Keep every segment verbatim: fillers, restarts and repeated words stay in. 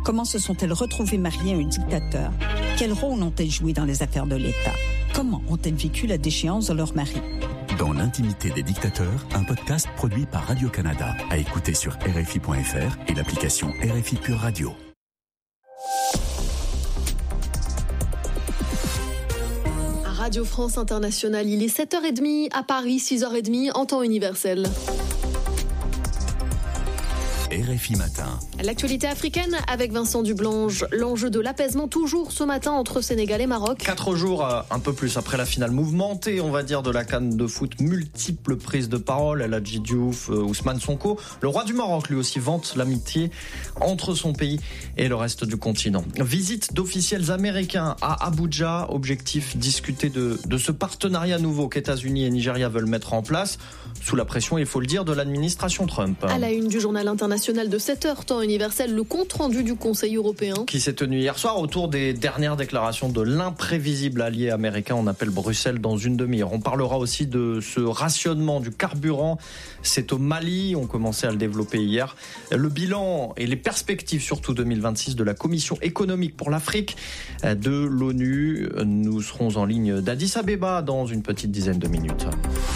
Comment se sont-elles retrouvées mariées à un dictateur? Quel rôle ont-elles joué dans les affaires de l'État? Comment ont-elles vécu la déchéance de leur mari? Dans l'intimité des dictateurs, un podcast produit par Radio-Canada, à écouter sur R F I point F R et l'application R F I Pure Radio. Radio France Internationale, il est sept heures trente à Paris, six heures trente en temps universel. R F I Matin. L'actualité africaine avec Vincent Dublange. L'enjeu de l'apaisement toujours ce matin entre Sénégal et Maroc. Quatre jours, un peu plus après la finale mouvementée, on va dire, de la CAN de foot. Multiples prises de parole. El Hadji Diouf, Ousmane Sonko. Le roi du Maroc, lui aussi, vante l'amitié entre son pays et le reste du continent. Visite d'officiels américains à Abuja. Objectif, discuter de, de ce partenariat nouveau qu'États-Unis et Nigeria veulent mettre en place. Sous la pression, il faut le dire, de l'administration Trump. À la une du journal international de sept heures, temps universel, le compte-rendu du Conseil européen. Qui s'est tenu hier soir autour des dernières déclarations de l'imprévisible allié américain. On appelle Bruxelles dans une demi-heure. On parlera aussi de ce rationnement du carburant. C'est au Mali, on commençait à le développer hier. Le bilan et les perspectives, surtout deux mille vingt-six, de la Commission économique pour l'Afrique de l'ONU. Nous serons en ligne d'Addis Abeba dans une petite dizaine de minutes.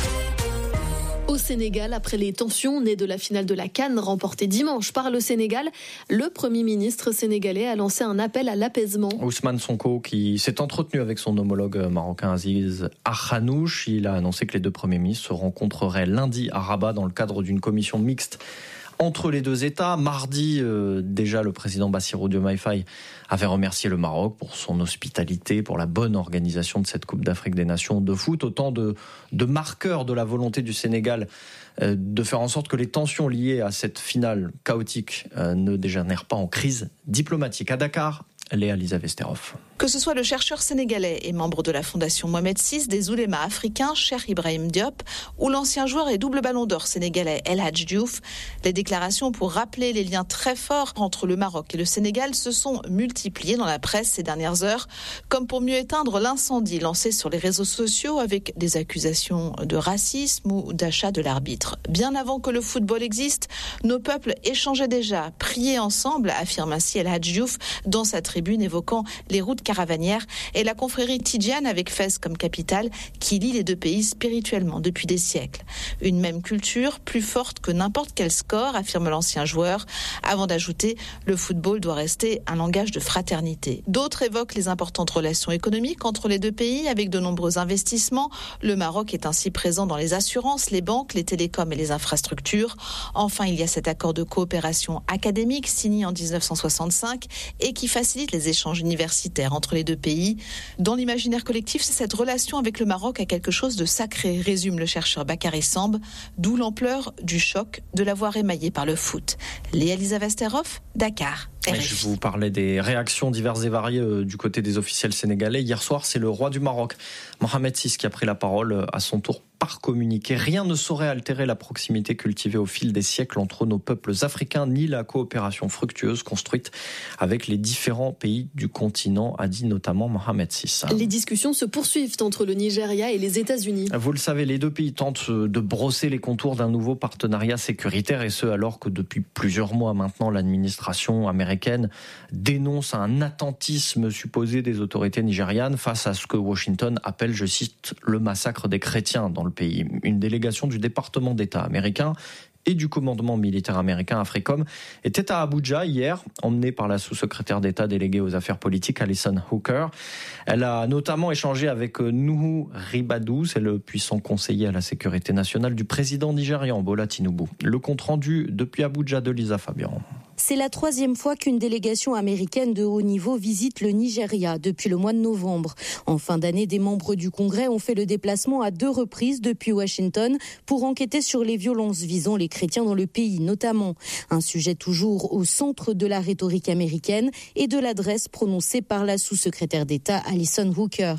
Au Sénégal, après les tensions nées de la finale de la CAN remportée dimanche par le Sénégal, le Premier ministre sénégalais a lancé un appel à l'apaisement. Ousmane Sonko, qui s'est entretenu avec son homologue marocain Aziz Akhanouch, il a annoncé que les deux premiers ministres se rencontreraient lundi à Rabat dans le cadre d'une commission mixte entre les deux États. Mardi, euh, déjà, le président Bassirou Diomaye Faye avait remercié le Maroc pour son hospitalité, pour la bonne organisation de cette Coupe d'Afrique des Nations de foot. Autant de, de marqueurs de la volonté du Sénégal euh, de faire en sorte que les tensions liées à cette finale chaotique euh, ne dégénèrent pas en crise diplomatique. À Dakar, Léa Lisa Vesterov. Que ce soit le chercheur sénégalais et membre de la fondation Mohamed six des oulémas africains, Cheikh Ibrahim Diop, ou l'ancien joueur et double ballon d'or sénégalais El Hadji Diouf, les déclarations pour rappeler les liens très forts entre le Maroc et le Sénégal se sont multipliées dans la presse ces dernières heures, comme pour mieux éteindre l'incendie lancé sur les réseaux sociaux avec des accusations de racisme ou d'achat de l'arbitre. Bien avant que le football existe, nos peuples échangeaient déjà, priaient ensemble, affirme ainsi El Hadji Diouf dans sa tribune évoquant les routes caravanière et la confrérie tidjane avec Fès comme capitale qui lie les deux pays spirituellement depuis des siècles. Une même culture, plus forte que n'importe quel score, affirme l'ancien joueur, avant d'ajouter « le football doit rester un langage de fraternité ». D'autres évoquent les importantes relations économiques entre les deux pays avec de nombreux investissements. Le Maroc est ainsi présent dans les assurances, les banques, les télécoms et les infrastructures. Enfin, il y a cet accord de coopération académique signé en dix-neuf cent soixante-cinq et qui facilite les échanges universitaires entre les deux pays. Dans l'imaginaire collectif, c'est cette relation avec le Maroc a quelque chose de sacré, résume le chercheur Bakary Samb, d'où l'ampleur du choc de l'avoir émaillé par le foot. Léa Lisa Vesterov, Dakar. Je vous parlais des réactions diverses et variées euh, du côté des officiels sénégalais. Hier soir, c'est le roi du Maroc, Mohamed six, qui a pris la parole euh, à son tour par communiqué. Rien ne saurait altérer la proximité cultivée au fil des siècles entre nos peuples africains, ni la coopération fructueuse construite avec les différents pays du continent, a dit notamment Mohamed six. Les discussions se poursuivent entre le Nigeria et les États-Unis. Vous le savez, les deux pays tentent de brosser les contours d'un nouveau partenariat sécuritaire, et ce alors que depuis plusieurs mois maintenant, l'administration américaine dénonce un attentisme supposé des autorités nigérianes face à ce que Washington appelle, je cite, le massacre des chrétiens dans le pays. Une délégation du département d'État américain et du commandement militaire américain AFRICOM était à Abuja hier, emmenée par la sous-secrétaire d'État déléguée aux affaires politiques Alison Hooker. Elle a notamment échangé avec Nuhu Ribadu, c'est le puissant conseiller à la sécurité nationale du président nigérian Bola Tinubu. Le compte-rendu depuis Abuja de Lisa Fabian. C'est la troisième fois qu'une délégation américaine de haut niveau visite le Nigeria depuis le mois de novembre. En fin d'année, des membres du Congrès ont fait le déplacement à deux reprises depuis Washington pour enquêter sur les violences visant les chrétiens dans le pays, notamment. Un sujet toujours au centre de la rhétorique américaine et de l'adresse prononcée par la sous-secrétaire d'État Alison Hooker.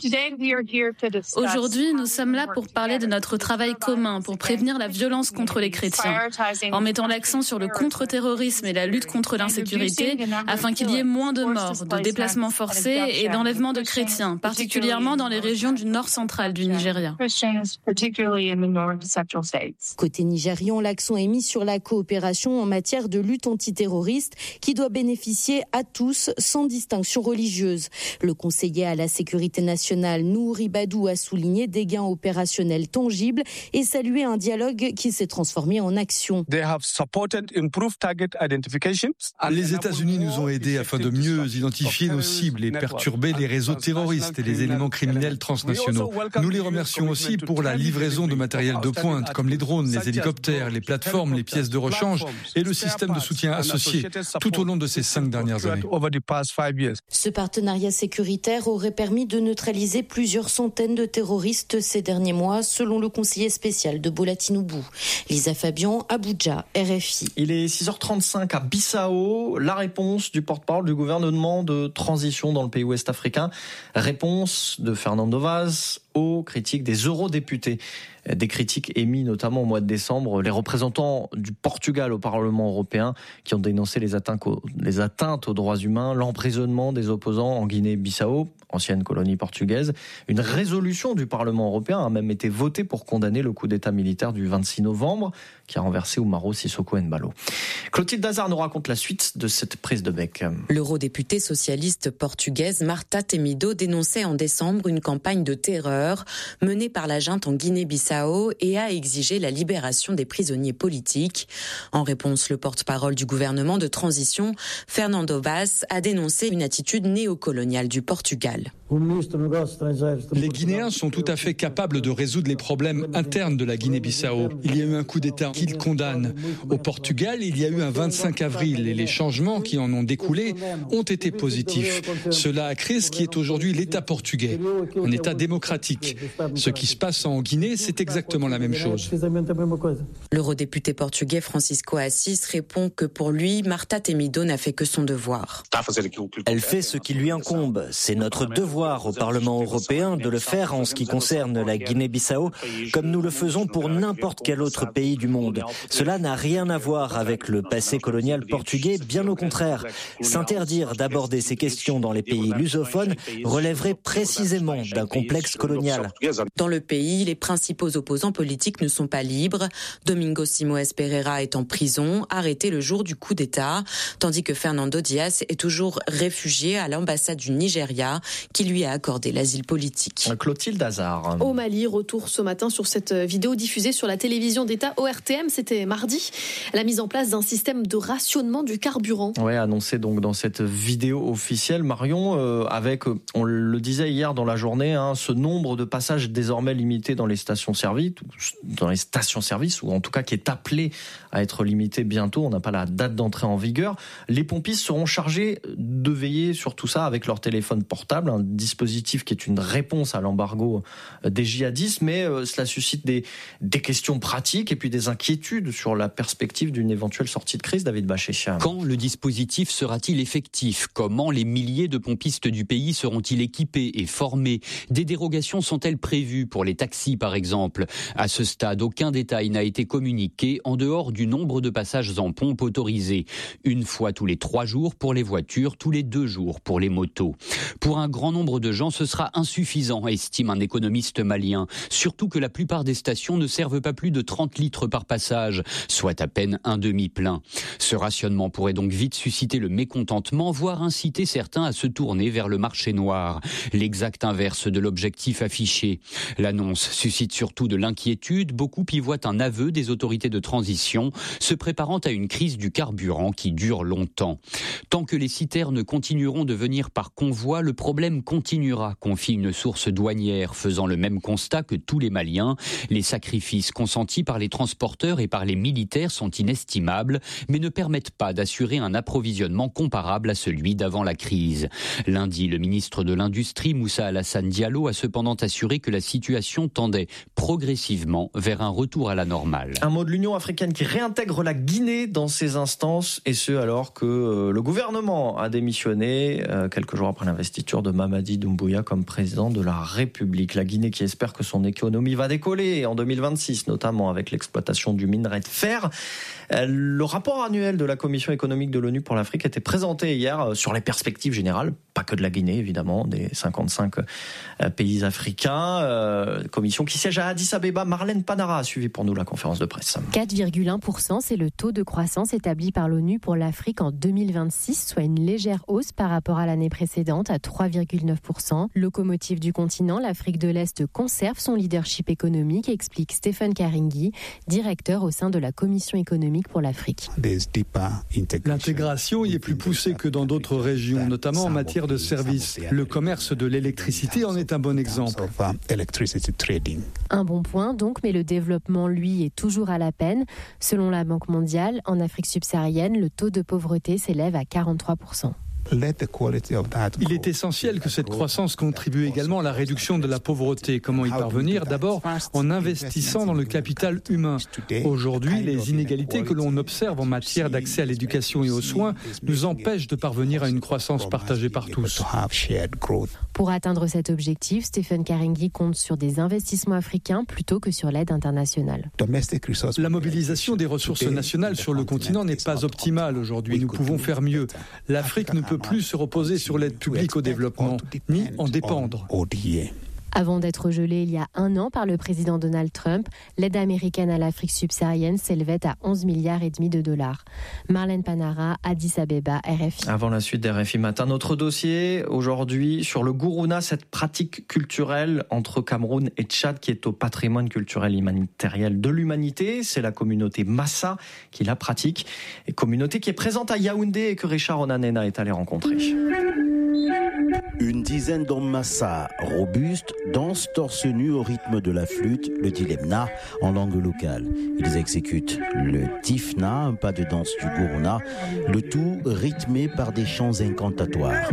Aujourd'hui, nous sommes là pour parler de notre travail commun pour prévenir la violence contre les chrétiens, en mettant l'accent sur le contre-terrorisme et la lutte contre contre l'insécurité afin qu'il y ait moins de morts, de déplacements forcés et d'enlèvements de chrétiens, particulièrement dans les régions du nord central du Nigeria. Côté nigérian, l'accent est mis sur la coopération en matière de lutte antiterroriste qui doit bénéficier à tous sans distinction religieuse. Le conseiller à la sécurité nationale, Nouri Badou, a souligné des gains opérationnels tangibles et salué un dialogue qui s'est transformé en action. Les États-Unis nous ont aidés afin de mieux identifier nos cibles et perturber les réseaux terroristes et les éléments criminels transnationaux. Nous les remercions aussi pour la livraison de matériel de pointe comme les drones, les hélicoptères, les plateformes, les pièces de rechange et le système de soutien associé tout au long de ces cinq dernières années. Ce partenariat sécuritaire aurait permis de neutraliser plusieurs centaines de terroristes ces derniers mois, selon le conseiller spécial de Bola Tinubu. Lisa Fabian, Abuja, R F I. Il est six heures trente-cinq à Bissau. La réponse du porte-parole du gouvernement de transition dans le pays ouest-africain. Réponse de Fernando Vaz aux critiques des eurodéputés. Des critiques émises notamment au mois de décembre. Les représentants du Portugal au Parlement européen qui ont dénoncé les atteintes aux, les atteintes aux droits humains, l'emprisonnement des opposants en Guinée-Bissau, ancienne colonie portugaise. Une résolution du Parlement européen a même été votée pour condamner le coup d'État militaire du vingt-six novembre qui a renversé Umaro Sissoko Embalo. Clotilde Dazar nous raconte la suite de cette prise de bec. L'eurodéputée socialiste portugaise Marta Temido dénonçait en décembre une campagne de terreur menée par la junte en Guinée-Bissau et a exigé la libération des prisonniers politiques. En réponse, le porte-parole du gouvernement de transition, Fernando Vaz, a dénoncé une attitude néocoloniale du Portugal. Les Guinéens sont tout à fait capables de résoudre les problèmes internes de la Guinée-Bissau. Il y a eu un coup d'État qu'ils condamnent. Au Portugal, il y a eu un vingt-cinq avril et les changements qui en ont découlé ont été positifs. Cela a créé ce qui est aujourd'hui l'État portugais, un État démocratique. Ce qui se passe en Guinée, c'est exactement la même chose. L'eurodéputé portugais Francisco Assis répond que pour lui, Marta Temido n'a fait que son devoir. Elle fait ce qui lui incombe. C'est notre devoir au Parlement européen de le faire en ce qui concerne la Guinée-Bissau, comme nous le faisons pour n'importe quel autre pays du monde. Cela n'a rien à voir avec le passé colonial portugais, bien au contraire. S'interdire d'aborder ces questions dans les pays lusophones relèverait précisément d'un complexe colonial. Dans le pays, les principaux opposants politiques ne sont pas libres. Domingos Simoes Pereira est en prison, arrêté le jour du coup d'État, tandis que Fernando Dias est toujours réfugié à l'ambassade du Nigeria, qui lui a accordé l'asile politique. Clotilde Hazard. Au Mali, retour ce matin sur cette vidéo diffusée sur la télévision d'État O R T M, c'était mardi, la mise en place d'un système de rationnement du carburant. Oui, annoncé donc dans cette vidéo officielle, Marion, euh, avec, on le disait hier dans la journée, hein, ce nombre de passages désormais limité dans les stations-service, dans les stations-service, ou en tout cas qui est appelé à être limité bientôt. On n'a pas la date d'entrée en vigueur. Les pompistes seront chargés de veiller sur tout ça avec leur téléphone portable, un dispositif qui est une réponse à l'embargo des djihadistes, mais euh, cela suscite des, des questions pratiques et puis des inquiétudes sur la perspective d'une éventuelle sortie de crise. David Bachet. Quand le dispositif sera-t-il effectif ? Comment les milliers de pompistes du pays seront-ils équipés et formés ? Des dérogations sont-elles prévues pour les taxis par exemple ? À ce stade, aucun détail n'a été communiqué en dehors du nombre de passages en pompe autorisés. Une fois tous les trois jours pour les voitures, tous les deux jours pour les motos. Pour un grand nombre de gens, ce sera insuffisant, estime un économiste malien. Surtout que la plupart des stations ne servent pas plus de trente litres par passage, soit à peine un demi-plein. Ce rationnement pourrait donc vite susciter le mécontentement, voire inciter certains à se tourner vers le marché noir. L'exact inverse de l'objectif affiché. L'annonce suscite surtout de l'inquiétude. Beaucoup y voient un aveu des autorités de transition, se préparant à une crise du carburant qui dure longtemps. Tant que les citernes continueront de venir par convoi, le problème continuera, confie une source douanière faisant le même constat que tous les Maliens. Les sacrifices consentis par les transporteurs et par les militaires sont inestimables, mais ne permettent pas d'assurer un approvisionnement comparable à celui d'avant la crise. Lundi, le ministre de l'Industrie, Moussa Alassane Diallo, a cependant assuré que la situation tendait progressivement vers un retour à la normale. Un mot de l'Union africaine qui réintègre la Guinée dans ses instances, et ce alors que euh, le gouvernement a démissionné euh, quelques jours après l'investiture de Mamadi Doumbouya comme président de la République. La Guinée qui espère que son économie va décoller en deux mille vingt-six, notamment avec l'exploitation du minerai de fer. Euh, le rapport annuel de la Commission économique de l'ONU pour l'Afrique était présenté hier euh, sur les perspectives générales, pas que de la Guinée évidemment, des cinquante-cinq euh, pays africains. Euh, commission qui siège à Addis Abeba. Marlène Panara a suivi pour nous la conférence de presse. quatre virgule un pour cent, c'est le taux de croissance établi par l'ONU pour l'Afrique en deux mille vingt-six, soit une légère hausse par rapport à l'année précédente à trois virgule neuf pour cent. Locomotive du continent, l'Afrique de l'Est conserve son leadership économique, explique Stephen Karingi, directeur au sein de la Commission économique pour l'Afrique. L'intégration y est plus poussée que dans d'autres régions, notamment en matière de services. Le commerce de l'électricité en est un bon exemple. Un bon point donc, mais le développement, lui, est toujours à la peine. Selon la Banque mondiale, en Afrique subsaharienne, le taux de pauvreté s'élève à quarante-trois pour cent. Il est essentiel que cette croissance contribue également à la réduction de la pauvreté. Comment y parvenir ? D'abord, en investissant dans le capital humain. Aujourd'hui, les inégalités que l'on observe en matière d'accès à l'éducation et aux soins nous empêchent de parvenir à une croissance partagée par tous. Pour atteindre cet objectif, Stephen Karingi compte sur des investissements africains plutôt que sur l'aide internationale. La mobilisation des ressources nationales sur le continent n'est pas optimale aujourd'hui. Nous pouvons faire mieux. L'Afrique ne peut plus se reposer sur l'aide publique au développement, ni en dépendre. Avant d'être gelée il y a un an par le président Donald Trump, l'aide américaine à l'Afrique subsaharienne s'élevait à onze milliards et demi de dollars. Marlène Panara, Addis Abeba, R F I. Avant la suite d'R F I Matin, notre dossier aujourd'hui sur le gourouna, cette pratique culturelle entre Cameroun et Tchad qui est au patrimoine culturel immatériel de l'humanité. C'est la communauté Massa qui la pratique, et communauté qui est présente à Yaoundé et que Richard Onanena est allé rencontrer. Une dizaine d'hommes Massa robustes dansent torse nu au rythme de la flûte, le dilemna en langue locale. Ils exécutent le tifna, un pas de danse du gourouna, le tout rythmé par des chants incantatoires.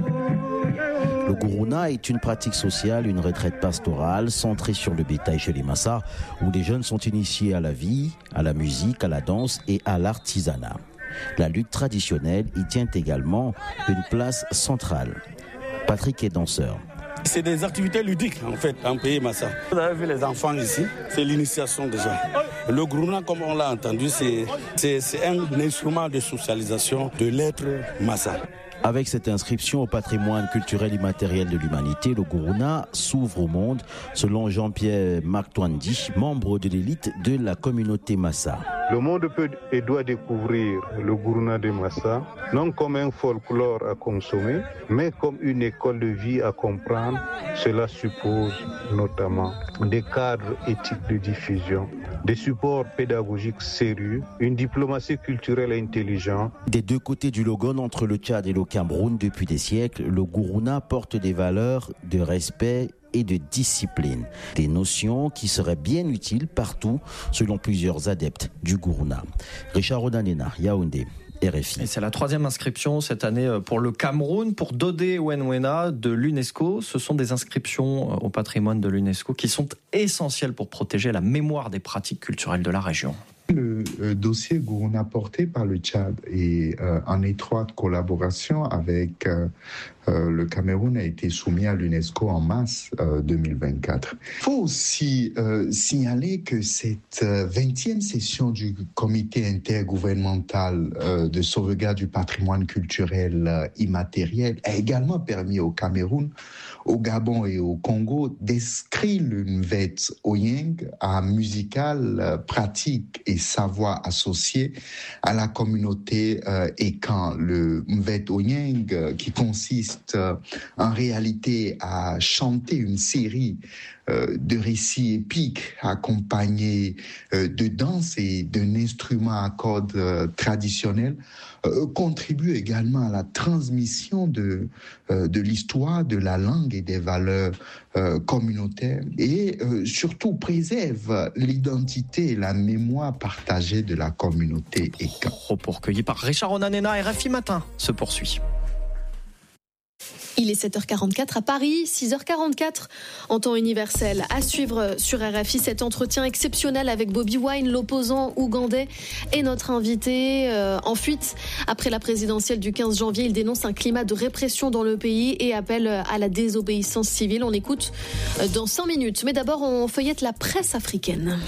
Le gourouna est une pratique sociale, une retraite pastorale centrée sur le bétail chez les Massa, où les jeunes sont initiés à la vie, à la musique, à la danse et à l'artisanat. La lutte traditionnelle y tient également une place centrale. Patrick est danseur. C'est des activités ludiques en fait en pays Massa. Vous avez vu les enfants ici, c'est l'initiation déjà. Le gourouna, comme on l'a entendu, c'est, c'est, c'est un instrument de socialisation de l'être Massa. Avec cette inscription au patrimoine culturel immatériel de l'humanité, le gourouna s'ouvre au monde, selon Jean-Pierre Martwandi, membre de l'élite de la communauté Massa. Le monde peut et doit découvrir le gourouna de Massa, non comme un folklore à consommer, mais comme une école de vie à comprendre. Cela suppose notamment des cadres éthiques de diffusion, des supports pédagogiques sérieux, une diplomatie culturelle intelligente. Des deux côtés du Logone, entre le Tchad et le Cameroun, depuis des siècles, le gourouna porte des valeurs de respect et de discipline. Des notions qui seraient bien utiles partout, selon plusieurs adeptes du gourouna. Richard Onanena, Yaoundé. R F I. Et c'est la troisième inscription cette année pour le Cameroun, pour Dodé Ouenouena de l'UNESCO. Ce sont des inscriptions au patrimoine de l'UNESCO qui sont essentielles pour protéger la mémoire des pratiques culturelles de la région. Le euh, dossier gourouna porté par le Tchad et euh, en étroite collaboration avec euh, euh, le Cameroun a été soumis à l'UNESCO en mars euh, deux mille vingt-quatre. Il faut aussi euh, signaler que cette vingtième session du comité intergouvernemental euh, de sauvegarde du patrimoine culturel euh, immatériel a également permis au Cameroun, au Gabon et au Congo d'inscrire le Mvet Oyeng à musical, euh, pratique et savoir associé à la communauté euh, Ekan. Le Mvet Oyeng euh, qui consiste euh, en réalité à chanter une série euh, de récits épiques accompagnés euh, de danse et d'un instrument à cordes euh, traditionnel, euh, contribue également à la transmission de, euh, de l'histoire, de la langue et des valeurs euh, communautaires et euh, surtout préserve l'identité et la mémoire partagée de la communauté Ekan. Propos recueillis par Richard Onanena, R F I Matin se poursuit. Il est sept heures quarante-quatre à Paris, six heures quarante-quatre en temps universel. À suivre sur R F I cet entretien exceptionnel avec Bobi Wine, l'opposant ougandais, et notre invité euh, en fuite. Après la présidentielle du quinze janvier, il dénonce un climat de répression dans le pays et appelle à la désobéissance civile. On écoute dans cinq minutes. Mais d'abord, on feuillette la presse africaine.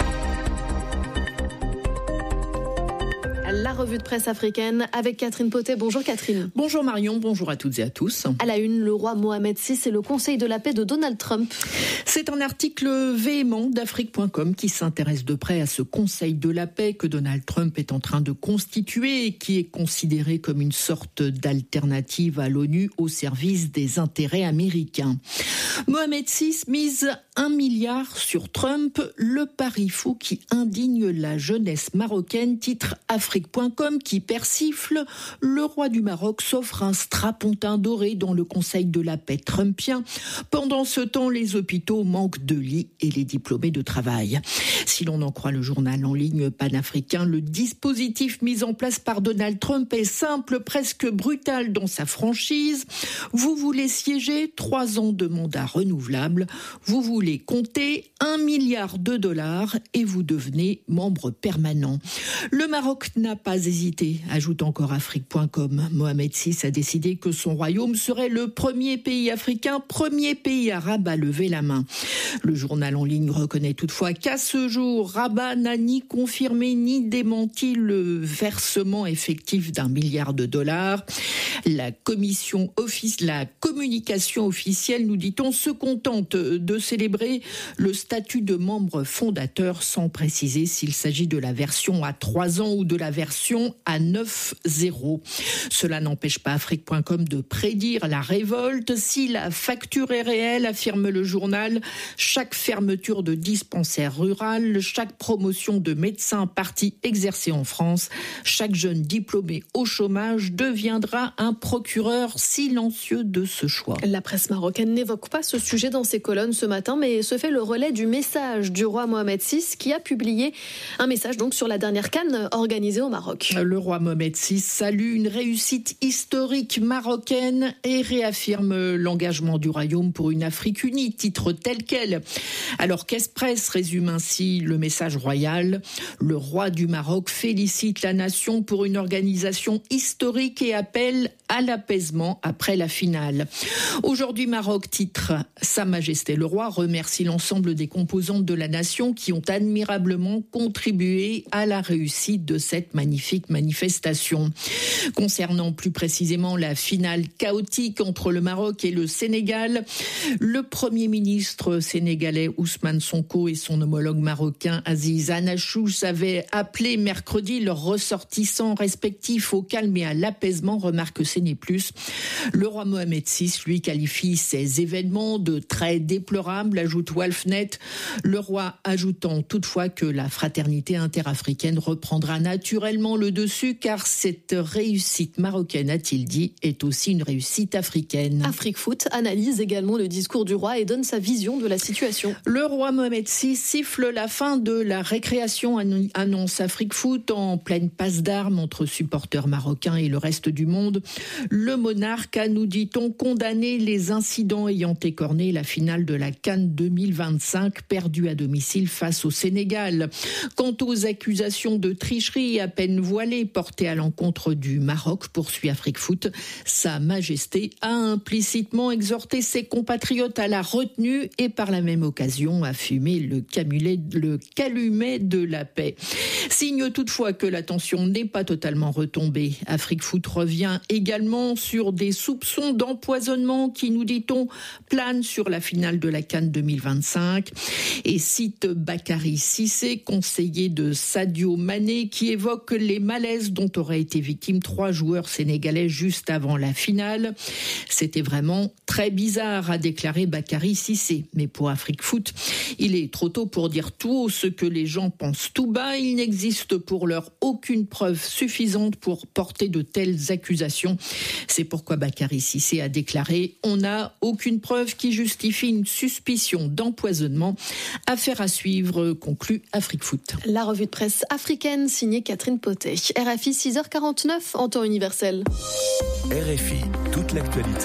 La revue de presse africaine avec Catherine Potet. Bonjour Catherine. Bonjour Marion, bonjour à toutes et à tous. À la une, le roi Mohamed six et le conseil de la paix de Donald Trump. C'est un article véhément d'Afrique point com qui s'intéresse de près à ce conseil de la paix que Donald Trump est en train de constituer et qui est considéré comme une sorte d'alternative à l'ONU au service des intérêts américains. Mohamed six mise un milliard sur Trump, le pari fou qui indigne la jeunesse marocaine, titre Afrique point com qui persifle. Le roi du Maroc s'offre un strapontin doré dans le conseil de la paix trumpien. Pendant ce temps, les hôpitaux manquent de lits et les diplômés de travail. Si l'on en croit le journal en ligne panafricain, le dispositif mis en place par Donald Trump est simple, presque brutal dans sa franchise. Vous voulez siéger, trois ans de mandat renouvelable. Vous voulez compter un milliard de dollars et vous devenez membre permanent. Le Maroc n'a pas hésité, ajoute encore Afrique point com. Mohamed six a décidé que son royaume serait le premier pays africain, premier pays arabe à lever la main. Le journal en ligne reconnaît toutefois qu'à ce jour, Rabat n'a ni confirmé ni démenti le versement effectif d'un milliard de dollars. La commission office, la communication officielle, nous dit-on, se contente de célébrer le statut de membre fondateur sans préciser s'il s'agit de la version à trois ans ou de la version à neuf zéro. Cela n'empêche pas Afrique point com de prédire la révolte. Si la facture est réelle, affirme le journal, chaque fermeture de dispensaire rural, chaque promotion de médecins partis exercer en France, chaque jeune diplômé au chômage deviendra un procureur silencieux de ce choix. La presse marocaine n'évoque pas ce sujet dans ses colonnes ce matin, mais se fait le relais du message du roi Mohamed six qui a publié un message donc sur la dernière CAN organisée au Maroc. Le roi Mohamed six salue une réussite historique marocaine et réaffirme l'engagement du royaume pour une Afrique unie, titre tel quel. Alors qu'Express résume ainsi le message royal. Le roi du Maroc félicite la nation pour une organisation historique et appelle à l'apaisement après la finale. Aujourd'hui, Maroc titre Sa Majesté le roi remercie l'ensemble des composantes de la nation qui ont admirablement contribué à la réussite de cette magnifique manifestation. Concernant plus précisément la finale chaotique entre le Maroc et le Sénégal, le Premier ministre sénégalais Ousmane Sonko et son homologue marocain Aziz Anachous avaient appelé mercredi leurs ressortissants respectifs au calme et à l'apaisement, remarque C N plus. Le roi Mohamed six, lui, qualifie ces événements de très déplorables, ajoute Wolfnet, le roi ajoutant toutefois que la fraternité interafricaine reprendra naturellement le dessus car cette réussite marocaine, a-t-il dit, est aussi une réussite africaine. Afrique Foot analyse également le discours du roi et donne sa vision de la situation. Le roi Mohamed six siffle la fin de la récréation, annonce Afrique Foot en pleine passe d'armes entre supporters marocains et le reste du monde. Le monarque a, nous dit-on, condamné les incidents ayant écorné la finale de la CAN deux mille vingt-cinq perdue à domicile face au Sénégal. Quant aux accusations de tricherie à peine voilées portées à l'encontre du Maroc, poursuit Afrique Foot, Sa Majesté a implicitement exhorté ses compatriotes à la retenue et par la même occasion a fumé le, camulet, le calumet de la paix. Signe toutefois que la tension n'est pas totalement retombée. Afrique Foot revient également sur des soupçons d'empoisonnement qui, nous dit-on, planent sur la finale de la CAN deux mille vingt-cinq et cite Bakary Cissé, conseiller de Sadio Mané, qui évoque les malaises dont auraient été victimes trois joueurs sénégalais juste avant la finale. C'était vraiment très bizarre, a déclaré Bakary Cissé. Mais pour Afrique Foot, il est trop tôt pour dire tout haut ce que les gens pensent tout bas. Il n'existe pour l'heure aucune preuve suffisante pour porter de telles accusations. C'est pourquoi Bakary Cissé a déclaré « On n'a aucune preuve qui justifie une suspicion d'empoisonnement. Affaire à suivre », conclut Afrique Foot. La revue de presse africaine signée Catherine Potet. R F I six heures quarante-neuf en temps universel. R F I, toute l'actualité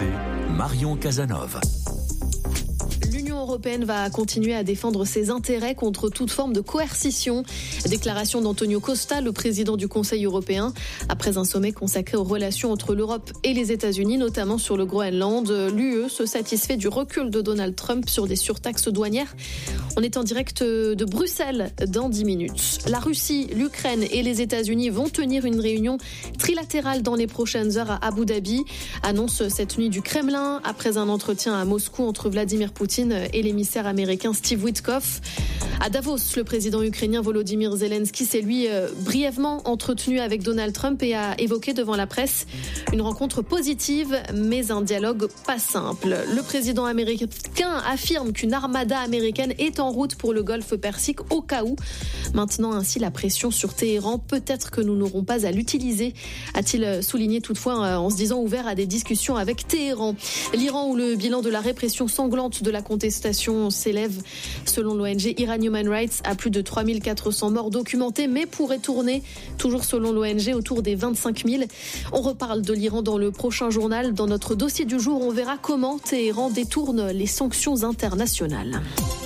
Marion Casanova. L'Union européenne va continuer à défendre ses intérêts contre toute forme de coercition. Déclaration d'Antonio Costa, le président du Conseil européen, après un sommet consacré aux relations entre l'Europe et les États-Unis, notamment sur le Groenland. L'U E se satisfait du recul de Donald Trump sur des surtaxes douanières. On est en direct de Bruxelles dans dix minutes. La Russie, l'Ukraine et les États-Unis vont tenir une réunion trilatérale dans les prochaines heures à Abu Dhabi. Annonce cette nuit du Kremlin après un entretien à Moscou entre Vladimir Poutine et l'émissaire américain Steve Witkoff. À Davos, le président ukrainien Volodymyr Zelensky s'est lui euh, brièvement entretenu avec Donald Trump et a évoqué devant la presse une rencontre positive, mais un dialogue pas simple. Le président américain affirme qu'une armada américaine est en route pour le golfe Persique au cas où, maintenant ainsi la pression sur Téhéran. Peut-être que nous n'aurons pas à l'utiliser, a-t-il souligné toutefois en se disant ouvert à des discussions avec Téhéran. L'Iran, où le bilan de la répression sanglante de la contestation s'élève, selon l'O N G Iran Human Rights, à plus de trois mille quatre cents morts documentés, mais pourrait tourner, toujours selon l'O N G, autour des vingt-cinq mille. On reparle de l'Iran dans le prochain journal. Dans notre dossier du jour, on verra comment Téhéran détourne les sanctions internationales.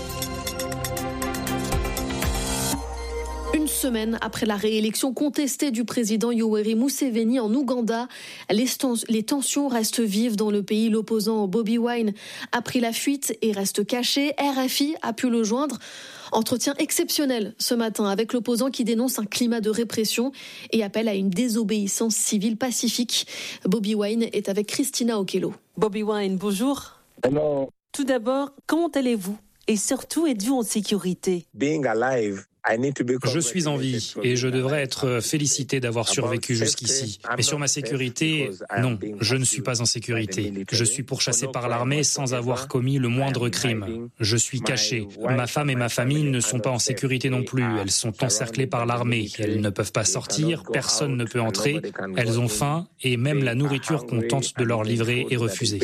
Une semaine après la réélection contestée du président Yoweri Museveni en Ouganda, les, stens- les tensions restent vives dans le pays. L'opposant Bobi Wine a pris la fuite et reste caché. R F I a pu le joindre. Entretien exceptionnel ce matin avec l'opposant qui dénonce un climat de répression et appelle à une désobéissance civile pacifique. Bobi Wine est avec Christina Okello. Bobi Wine, bonjour. Hello. Tout d'abord, comment allez-vous? Et surtout, êtes-vous en sécurité? Being alive. Je suis en vie et je devrais être félicité d'avoir survécu jusqu'ici. Mais sur ma sécurité, non, je ne suis pas en sécurité. Je suis pourchassé par l'armée sans avoir commis le moindre crime. Je suis caché. Ma femme et ma famille ne sont pas en sécurité non plus. Elles sont encerclées par l'armée. Elles ne peuvent pas sortir, personne ne peut entrer. Elles ont faim et même la nourriture qu'on tente de leur livrer est refusée.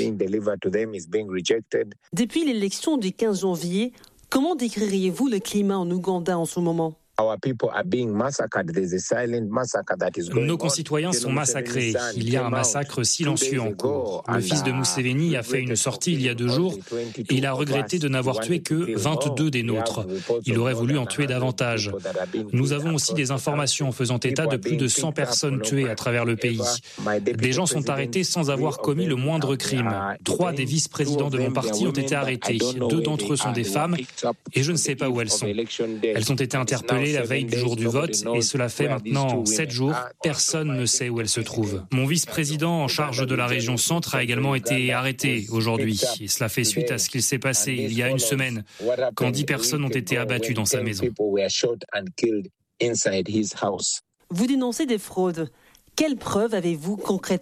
Depuis l'élection du quinze janvier, comment décririez-vous le climat en Ouganda en ce moment? Nos concitoyens sont massacrés. Il y a un massacre silencieux en cours. Le fils de Museveni a fait une sortie il y a deux jours et il a regretté de n'avoir tué que vingt-deux des nôtres. Il aurait voulu en tuer davantage. Nous avons aussi des informations faisant état de plus de cent personnes tuées à travers le pays. Des gens sont arrêtés sans avoir commis le moindre crime. Trois des vice-présidents de mon parti ont été arrêtés. Deux d'entre eux sont des femmes et je ne sais pas où elles sont. Elles ont été interpellées la veille du jour du vote et cela fait maintenant sept jours. Personne ne sait où elle se trouve. Mon vice-président en charge de la région centre a également été arrêté aujourd'hui et cela fait suite à ce qu'il s'est passé il y a une semaine quand dix personnes ont été abattues dans sa maison. Vous dénoncez des fraudes. Quelles preuves avez-vous concrètement ?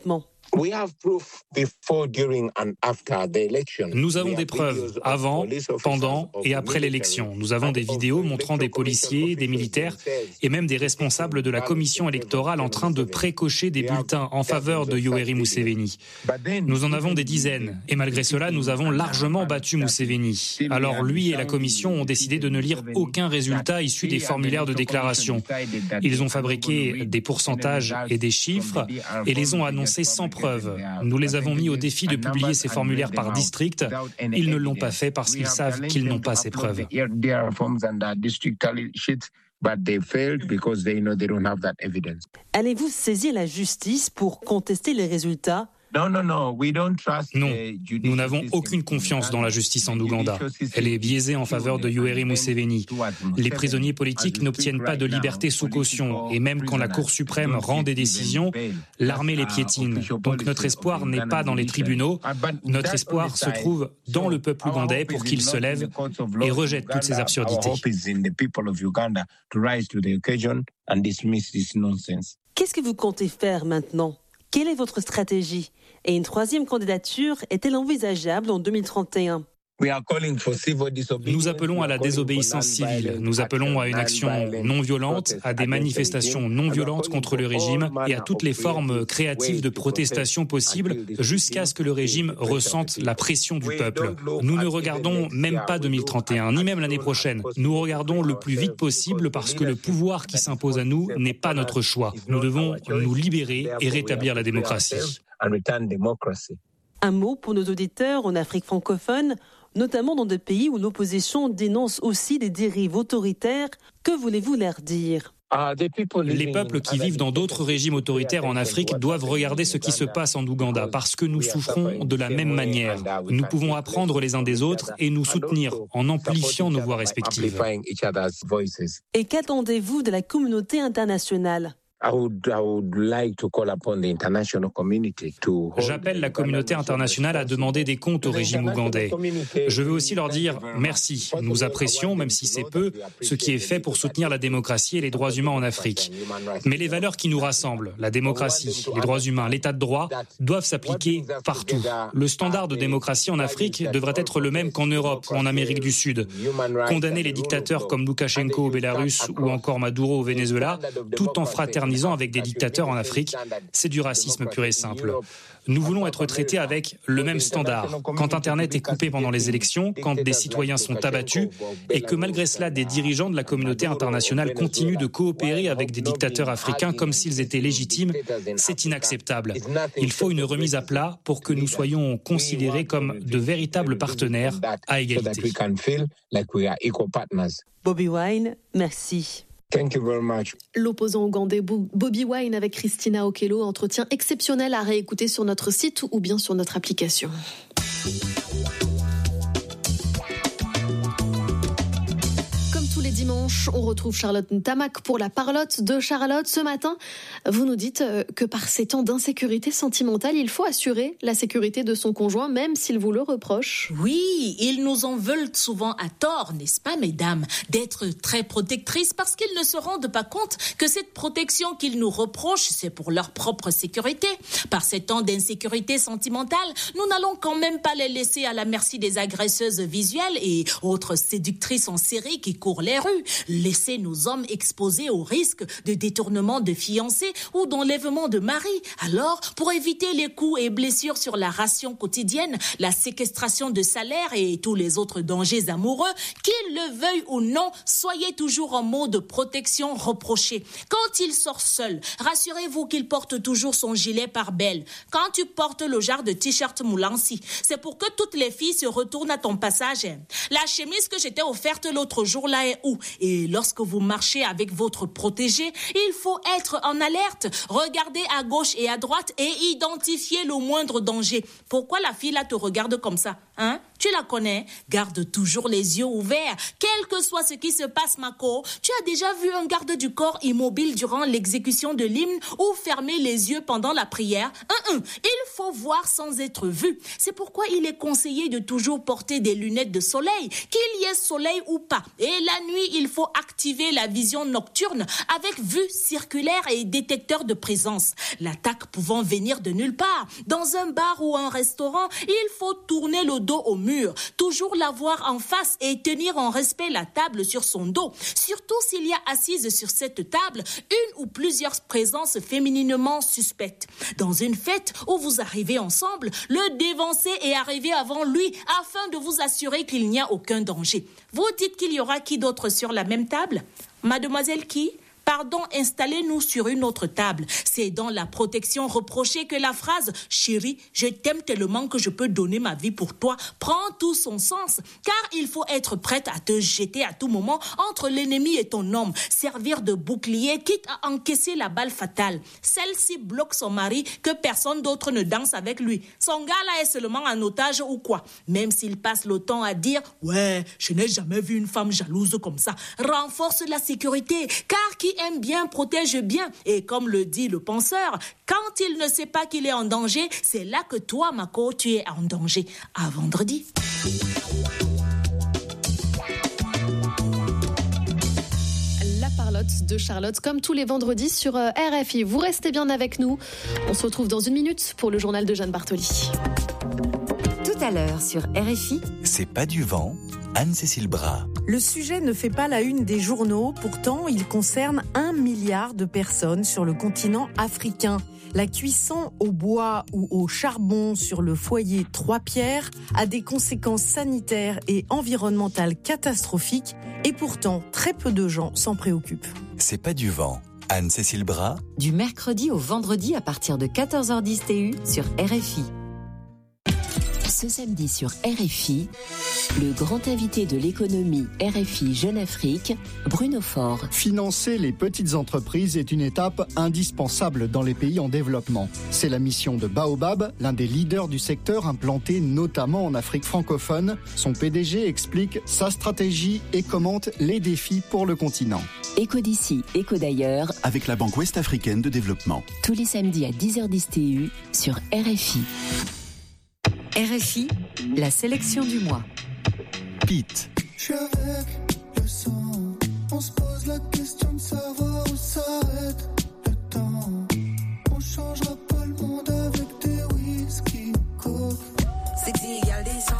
Nous avons des preuves avant, pendant et après l'élection. Nous avons des vidéos montrant des policiers, des militaires et même des responsables de la commission électorale en train de précocher des bulletins en faveur de Yoweri Museveni. Nous en avons des dizaines et malgré cela, nous avons largement battu Museveni. Alors lui et la commission ont décidé de ne lire aucun résultat issu des formulaires de déclaration. Ils ont fabriqué des pourcentages et des chiffres et les ont annoncés sans preuve. Nous les avons mis au défi de publier ces formulaires par district. Ils ne l'ont pas fait parce qu'ils savent qu'ils n'ont pas ces preuves. Allez-vous saisir la justice pour contester les résultats ? Non, nous n'avons aucune confiance dans la justice en Ouganda. Elle est biaisée en faveur de Yoweri Museveni. Les prisonniers politiques n'obtiennent pas de liberté sous caution et même quand la Cour suprême rend des décisions, l'armée les piétine. Donc notre espoir n'est pas dans les tribunaux, notre espoir se trouve dans le peuple ougandais pour qu'il se lève et rejette toutes ces absurdités. Qu'est-ce que vous comptez faire maintenant ? Quelle est votre stratégie ? Et une troisième candidature est-elle envisageable en deux mille trente et un ? Nous appelons à la désobéissance civile, nous appelons à une action non violente, à des manifestations non violentes contre le régime et à toutes les formes créatives de protestation possibles jusqu'à ce que le régime ressente la pression du peuple. Nous ne regardons même pas deux mille trente et un, ni même l'année prochaine. Nous regardons le plus vite possible parce que le pouvoir qui s'impose à nous n'est pas notre choix. Nous devons nous libérer et rétablir la démocratie. Un mot pour nos auditeurs en Afrique francophone, notamment dans des pays où l'opposition dénonce aussi des dérives autoritaires. Que voulez-vous leur dire ? Les peuples qui vivent dans d'autres régimes autoritaires en Afrique doivent regarder ce qui se passe en Ouganda parce que nous souffrons de la même manière. Nous pouvons apprendre les uns des autres et nous soutenir en amplifiant nos voix respectives. Et qu'attendez-vous de la communauté internationale ? J'appelle la communauté internationale à demander des comptes au régime ougandais. Je veux aussi leur dire merci. Nous apprécions, même si c'est peu, ce qui est fait pour soutenir la démocratie et les droits humains en Afrique. Mais les valeurs qui nous rassemblent, la démocratie, les droits humains, l'état de droit, doivent s'appliquer partout. Le standard de démocratie en Afrique devrait être le même qu'en Europe ou en Amérique du Sud. Condamner les dictateurs comme Loukachenko au Bélarus ou encore Maduro au Venezuela, tout en fraternisant avec des dictateurs en Afrique, c'est du racisme pur et simple. Nous voulons être traités avec le même standard. Quand Internet est coupé pendant les élections, quand des citoyens sont abattus, et que malgré cela, des dirigeants de la communauté internationale continuent de coopérer avec des dictateurs africains comme s'ils étaient légitimes, c'est inacceptable. Il faut une remise à plat pour que nous soyons considérés comme de véritables partenaires à égalité. Bobi Wine, merci. Thank you very much. L'opposant ougandais Bobi Wine avec Christina Okello, entretien exceptionnel à réécouter sur notre site ou bien sur notre application. Tous les dimanches, on retrouve Charlotte Ntamak pour la parlotte de Charlotte. Ce matin, vous nous dites que par ces temps d'insécurité sentimentale, il faut assurer la sécurité de son conjoint, même s'il vous le reproche. Oui, ils nous en veulent souvent à tort, n'est-ce pas, mesdames, d'être très protectrices parce qu'ils ne se rendent pas compte que cette protection qu'ils nous reprochent, c'est pour leur propre sécurité. Par ces temps d'insécurité sentimentale, nous n'allons quand même pas les laisser à la merci des agresseuses visuelles et autres séductrices en série qui courent les rues. Laissez nos hommes exposés au risque de détournement de fiancés ou d'enlèvement de mari. Alors, pour éviter les coups et blessures sur la ration quotidienne, la séquestration de salaire et tous les autres dangers amoureux, qu'ils le veuillent ou non, soyez toujours en mode protection reproché. Quand il sort seul, rassurez-vous qu'il porte toujours son gilet pare-balles. Quand tu portes le genre de t-shirt Moulansi, c'est pour que toutes les filles se retournent à ton passage. La chemise que j'étais offerte l'autre jour là est où? Et lorsque vous marchez avec votre protégé, il faut être en alerte. Regardez à gauche et à droite et identifier le moindre danger. Pourquoi la fille là te regarde comme ça, hein? Tu la connais? Garde toujours les yeux ouverts. Quel que soit ce qui se passe, Mako, tu as déjà vu un garde du corps immobile durant l'exécution de l'hymne ou fermer les yeux pendant la prière? Un, un. Il faut voir sans être vu. C'est pourquoi il est conseillé de toujours porter des lunettes de soleil, qu'il y ait soleil ou pas. Et la nuit, il faut activer la vision nocturne avec vue circulaire et détecteur de présence. L'attaque pouvant venir de nulle part. Dans un bar ou un restaurant, il faut tourner le dos au mur. Toujours la voir en face et tenir en respect la table sur son dos. Surtout s'il y a assise sur cette table une ou plusieurs présences fémininement suspectes. Dans une fête où vous arrivez ensemble, le dévancer et arriver avant lui afin de vous assurer qu'il n'y a aucun danger. Vous dites qu'il y aura qui d'autre sur la même table? Mademoiselle qui? Pardon, installez-nous sur une autre table. C'est dans la protection reprochée que la phrase « Chérie, je t'aime tellement que je peux donner ma vie pour toi » prend tout son sens. Car il faut être prête à te jeter à tout moment entre l'ennemi et ton homme, servir de bouclier, quitte à encaisser la balle fatale. Celle-ci bloque son mari, que personne d'autre ne danse avec lui. Son gars là est seulement un otage ou quoi? Même s'il passe le temps à dire « Ouais, je n'ai jamais vu une femme jalouse comme ça », renforce la sécurité, car qui aime bien protège bien. Et comme le dit le penseur, quand il ne sait pas qu'il est en danger, c'est là que toi, Mako, tu es en danger. À vendredi. La parlotte de Charlotte, comme tous les vendredis sur R F I. Vous restez bien avec nous. On se retrouve dans une minute pour le journal de Jeanne Bartoli. Tout à l'heure sur R F I. C'est pas du vent. Anne-Cécile Bras. Le sujet ne fait pas la une des journaux, pourtant il concerne un milliard de personnes sur le continent africain. La cuisson au bois ou au charbon sur le foyer Trois-Pierres a des conséquences sanitaires et environnementales catastrophiques et pourtant très peu de gens s'en préoccupent. C'est pas du vent. Anne-Cécile Bras. Du mercredi au vendredi à partir de quatorze heures dix T U sur R F I. Ce samedi sur R F I, le grand invité de l'économie R F I Jeune Afrique, Bruno Faure. Financer les petites entreprises est une étape indispensable dans les pays en développement. C'est la mission de Baobab, l'un des leaders du secteur implanté notamment en Afrique francophone. Son P D G explique sa stratégie et commente les défis pour le continent. Éco d'ici, éco d'ailleurs. Avec la Banque Ouest-Africaine de Développement. Tous les samedis à dix heures dix T U sur R F I. R F I, la sélection du mois. Pete. Je suis avec le sang. On se pose la question de savoir où s'arrête le temps. On changera pas le monde avec des whisky coke. Sexy, y'a des